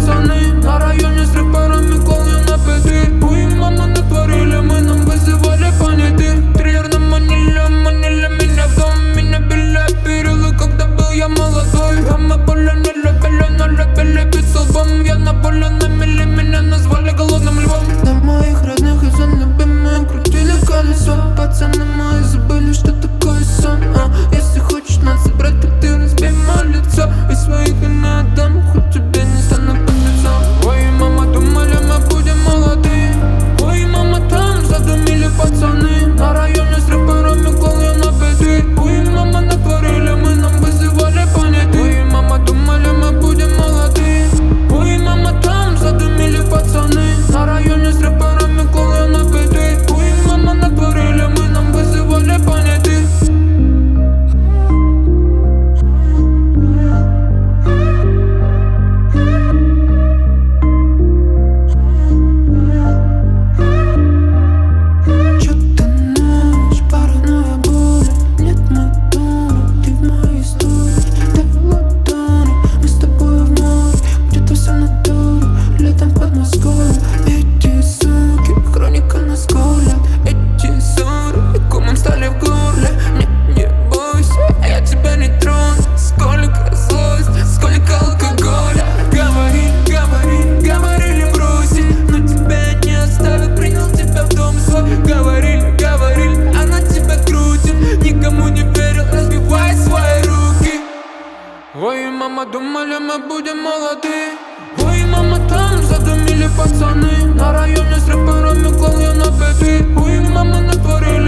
пацаны. На районе с рэперами клал я на пяты. Ой, мама, натворили мы, нам вызывали понятых. Триллер манили меня в дом. Меня били перилы, когда был я молодой. А мы поле не любили, но любили бить столбом. Я на поле намели, меня назвали голодным львом. До моих родных и зон любимые крутили колесо. Пацаны мои забыли, что такое сон. Если хочешь нас забрать, то ты разбей мое лицо. И своих и не отдам, хоть тебе не стану концом. Ой, мама, думали мы будем молоды. Ой, мама, там задумили пацаны. На районе с рэперами клал я на беды. Ой, мама, натворили мы, нам вызывали понятых. Ой, мама, думали мы будем молоды. Ой, мама, там задумили пацаны. На районе с рэперами клал я на беды. Ой, мама, натворили мы, нам вызывали понятых. Ой, мама, думали мы будем молоды. Ой, мама, там задумили пацаны. На районе с рэперами клал я на беды. Ой, мама, натворили